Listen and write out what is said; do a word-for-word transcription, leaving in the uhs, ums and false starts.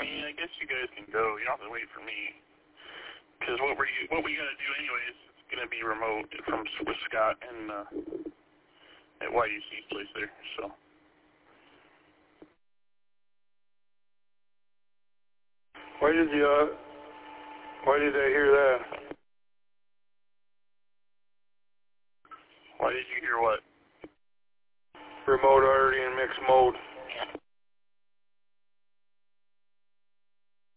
mean, I guess you guys can go. You don't have to wait for me. Because what, we're, what we got to do anyways, it's going to be remote from with Scott and uh, at Y U C's place there, so. Why did you, uh, why did I hear that? Why did you hear what? Remote already in mixed mode.